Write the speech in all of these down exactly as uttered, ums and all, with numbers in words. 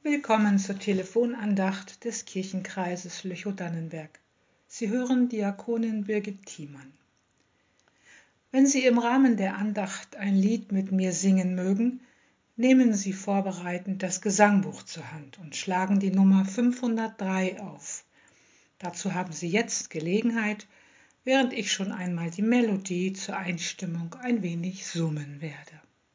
Willkommen zur Telefonandacht des Kirchenkreises Lüchow-Dannenberg. Sie hören Diakonin Birgit Thiemann. Wenn Sie im Rahmen der Andacht ein Lied mit mir singen mögen, nehmen Sie vorbereitend das Gesangbuch zur Hand und schlagen die Nummer fünfhundertdrei auf. Dazu haben Sie jetzt Gelegenheit, während ich schon einmal die Melodie zur Einstimmung ein wenig summen werde.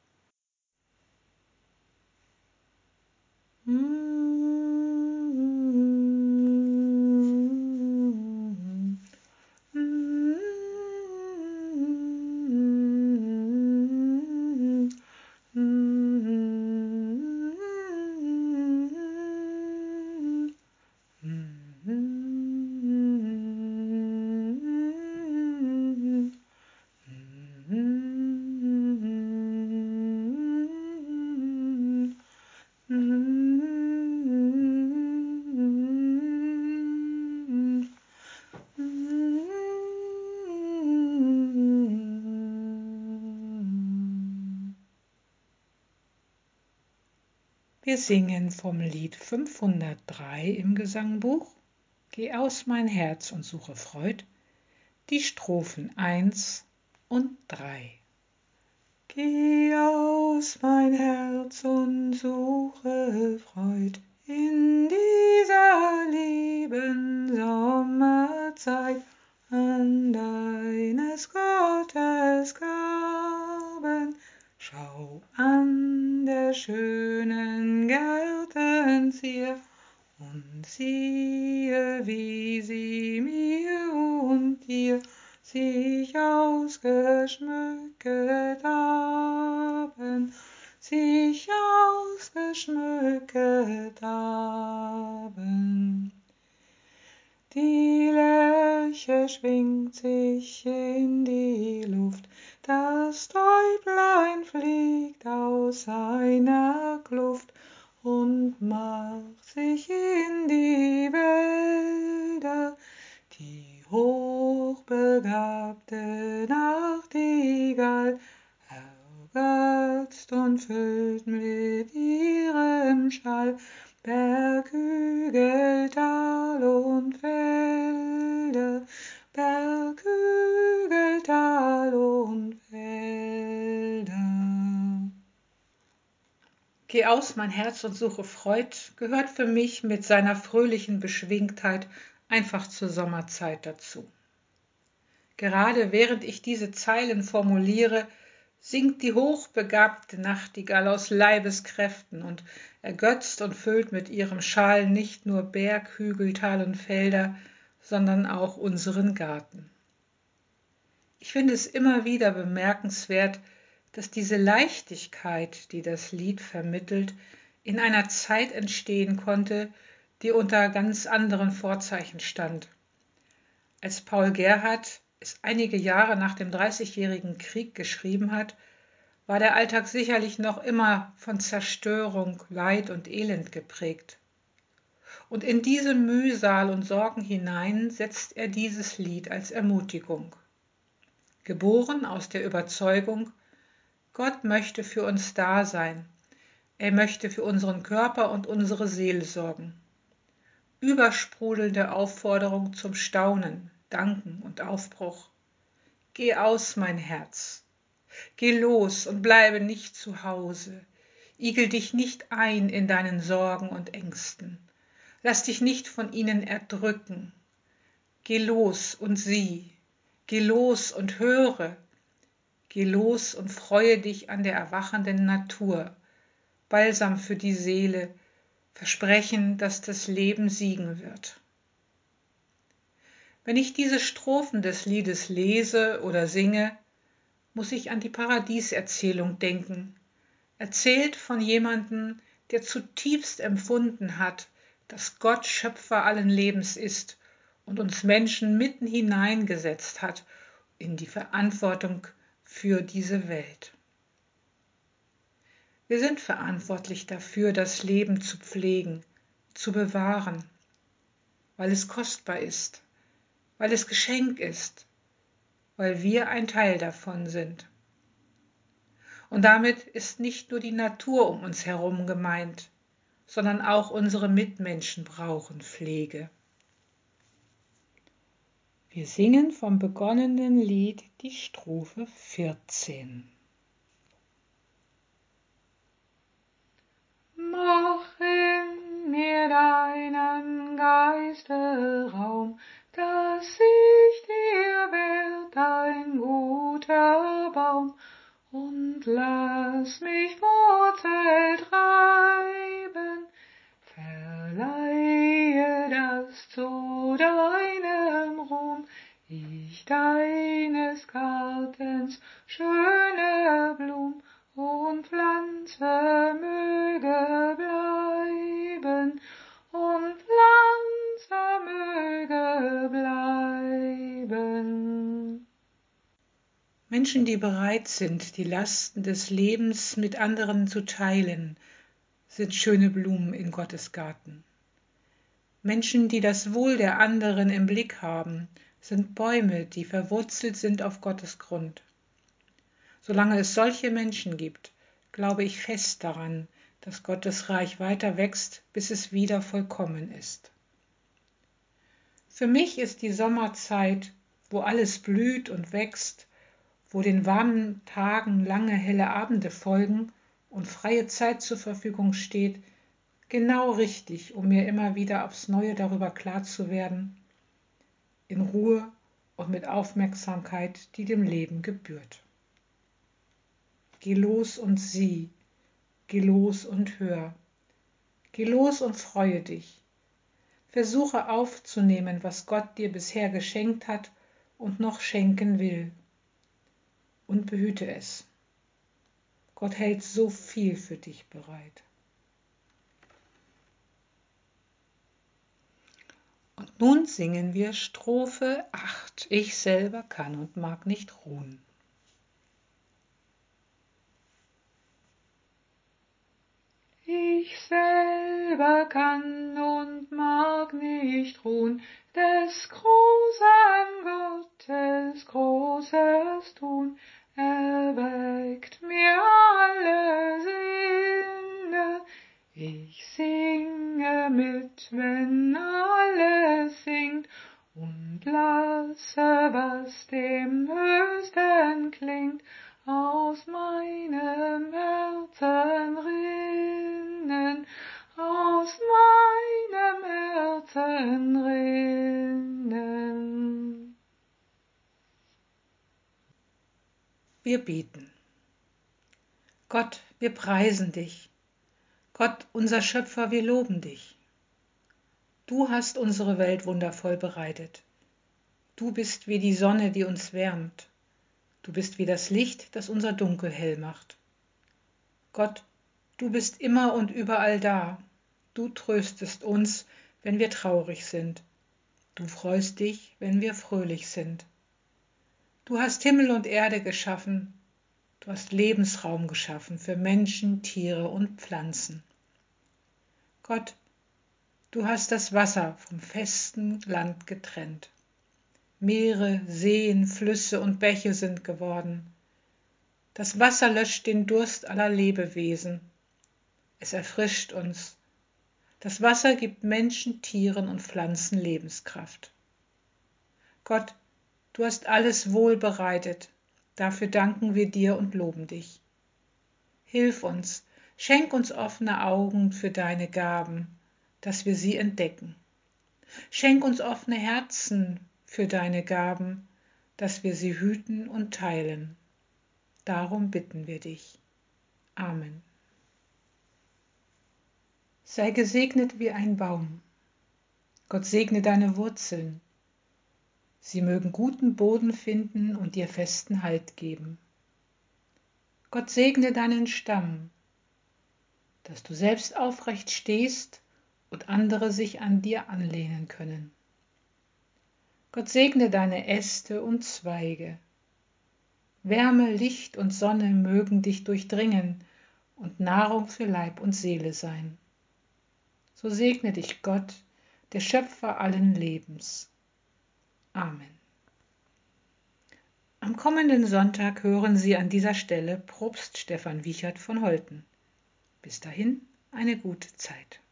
Wir singen vom Lied fünfhundertdrei im Gesangbuch Geh aus mein Herz und suche Freud, die Strophen eins und drei. Geh aus mein Herz und suche Freud in dieser lieben Sommerzeit an deines Gottes Gaben. Schau an der schönen Gärten Zier und siehe, wie sie mir und dir sich ausgeschmücket haben, sich ausgeschmücket haben. Die Lerche schwingt sich in die Luft, das Täublein fliegt aus seiner Kluft und macht sich in die Wälder. Die hochbegabte Nachtigall ergötzt und füllt mit ihrem Schall Berghügel, Tal und Felder, Berghügel, Tal und Felder. Geh aus mein Herz und suche Freud gehört für mich mit seiner fröhlichen Beschwingtheit einfach zur Sommerzeit dazu. Gerade während ich diese Zeilen formuliere, singt die hochbegabte Nachtigall aus Leibeskräften und ergötzt und füllt mit ihrem Schal nicht nur Berg, Hügel, Tal und Felder, sondern auch unseren Garten. Ich finde es immer wieder bemerkenswert, dass diese Leichtigkeit, die das Lied vermittelt, in einer Zeit entstehen konnte, die unter ganz anderen Vorzeichen stand. Als Paul Gerhardt es einige Jahre nach dem Dreißigjährigen Krieg geschrieben hat, war der Alltag sicherlich noch immer von Zerstörung, Leid und Elend geprägt. Und in diese Mühsal und Sorgen hinein setzt er dieses Lied als Ermutigung. Geboren aus der Überzeugung, Gott möchte für uns da sein, er möchte für unseren Körper und unsere Seele sorgen. Übersprudelnde Aufforderung zum Staunen, Danken und Aufbruch. Geh aus, mein Herz. Geh los und bleibe nicht zu Hause. Igel dich nicht ein in deinen Sorgen und Ängsten. Lass dich nicht von ihnen erdrücken. Geh los und sieh. Geh los und höre. Geh los und freue dich an der erwachenden Natur. Balsam für die Seele, Versprechen, dass das Leben siegen wird. Wenn ich diese Strophen des Liedes lese oder singe, muss ich an die Paradieserzählung denken, erzählt von jemandem, der zutiefst empfunden hat, dass Gott Schöpfer allen Lebens ist und uns Menschen mitten hineingesetzt hat in die Verantwortung für diese Welt. Wir sind verantwortlich dafür, das Leben zu pflegen, zu bewahren, weil es kostbar ist, weil es Geschenk ist, weil wir ein Teil davon sind. Und damit ist nicht nur die Natur um uns herum gemeint, sondern auch unsere Mitmenschen brauchen Pflege. Wir singen vom begonnenen Lied die Strophe vierzehn. Mach in mir deinen Geiste Raum, dass ich dir werd ein guter Baum, und lass mich Wurzel treiben, verleihe das zu deinem Ruhm, ich deines Gartens schöne Blum und Pflanze möge bleiben, und Pflanze möge bleiben. Menschen, die bereit sind, die Lasten des Lebens mit anderen zu teilen, sind schöne Blumen in Gottes Garten. Menschen, die das Wohl der anderen im Blick haben, sind Bäume, die verwurzelt sind auf Gottes Grund. Solange es solche Menschen gibt, glaube ich fest daran, dass Gottes Reich weiter wächst, bis es wieder vollkommen ist. Für mich ist die Sommerzeit, wo alles blüht und wächst, wo den warmen Tagen lange helle Abende folgen und freie Zeit zur Verfügung steht, genau richtig, um mir immer wieder aufs Neue darüber klar zu werden, in Ruhe und mit Aufmerksamkeit, die dem Leben gebührt. Geh los und sieh, geh los und hör, geh los und freue dich. Versuche aufzunehmen, was Gott dir bisher geschenkt hat und noch schenken will. Und behüte es. Gott hält so viel für dich bereit. Und nun singen wir Strophe acht. Ich selber kann und mag nicht ruhen. Ich selber kann und mag nicht ruhen, des großen Gottes großes Tun erweckt mir alle Sinne. Ich singe mit, wenn alles singt, und lasse, was dem Höchsten klingt, aus meinem Herzen rinnen, aus meinem Herzen rinnen. Wir beten. Gott, wir preisen dich. Gott, unser Schöpfer, wir loben dich. Du hast unsere Welt wundervoll bereitet. Du bist wie die Sonne, die uns wärmt. Du bist wie das Licht, das unser Dunkel hell macht. Gott, du bist immer und überall da. Du tröstest uns, wenn wir traurig sind. Du freust dich, wenn wir fröhlich sind. Du hast Himmel und Erde geschaffen. Du hast Lebensraum geschaffen für Menschen, Tiere und Pflanzen. Gott, du hast das Wasser vom festen Land getrennt. Meere, Seen, Flüsse und Bäche sind geworden. Das Wasser löscht den Durst aller Lebewesen. Es erfrischt uns. Das Wasser gibt Menschen, Tieren und Pflanzen Lebenskraft. Gott, du hast alles wohl bereitet. Dafür danken wir dir und loben dich. Hilf uns, schenk uns offene Augen für deine Gaben, dass wir sie entdecken. Schenk uns offene Herzen für deine Gaben, dass wir sie hüten und teilen. Darum bitten wir dich. Amen. Sei gesegnet wie ein Baum. Gott segne deine Wurzeln. Sie mögen guten Boden finden und dir festen Halt geben. Gott segne deinen Stamm, dass du selbst aufrecht stehst und andere sich an dir anlehnen können. Gott segne deine Äste und Zweige. Wärme, Licht und Sonne mögen dich durchdringen und Nahrung für Leib und Seele sein. So segne dich Gott, der Schöpfer allen Lebens. Amen. Am kommenden Sonntag hören Sie an dieser Stelle Propst Stefan Wiechert von Holten. Bis dahin. eine gute Zeit.